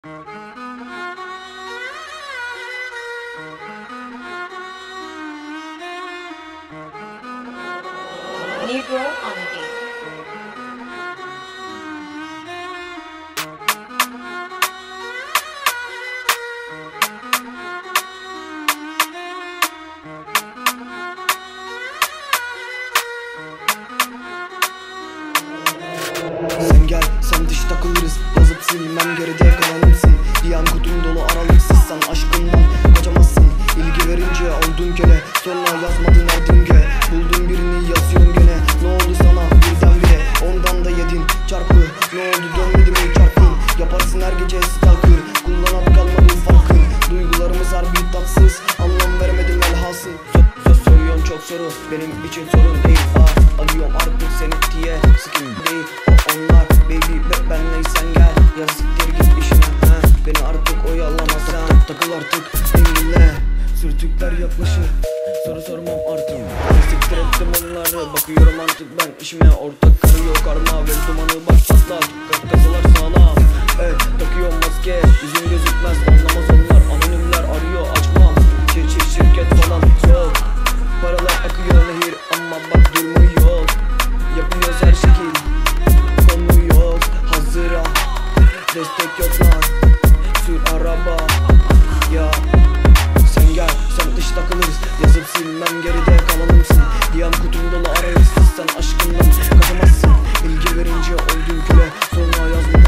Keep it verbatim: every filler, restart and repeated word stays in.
Negro on the beat. Sen gel, sen dış takılırız. Yazıp silmem, geride kalanımsın. Diyen kutum dolu aralıksız, sen aşkından kaçamazsın. İlgi verince oldun köle, sonra yazmadın erdinge. Buldun birini yazıyorsun gene. Ne oldu sana birdenbire? Ondan da yedin çarpı. Ne oldu dönmedi mi çarpın? Yaparsın her gece stalker. Kullanat kalmadı farkın. Duygularımız harbi tatsız, anlam veremedim velhasıl. Söz soruyorsun çok soru, benim için sorun değil. Aa, alıyorum artık seni diye, sıkın değil o onlar. Baby be benleysen gel, ya siktir git işine he. Beni artık oyalamazsan, takıl artık denginle. Sürtükler yaklaşır, soru sormam artık. Siktir ettim onları, bakıyorum artık ben işime. Ortak karıyor karma, ver dumanı bak patla. Dikkat kasalar sağlam, evet takıyorum maske. Yüzüm gözükmez, anlamaz onlar. Anonimler arıyor, açmam. Şir şir şirket falan yok. Paralar akıyor nehir ama bak durmuyor. Yapıyoruz her şekil, konu yok. Hazıra, destek yok lan. Sür araba, ya. Sen gel, sen dış takılırız. Yazıp silmem, geride kalanımsın. Diyen kutum dolu arayışsız, sen aşkından kaçamazsın. İlgi verince oldun köle, sonra yazma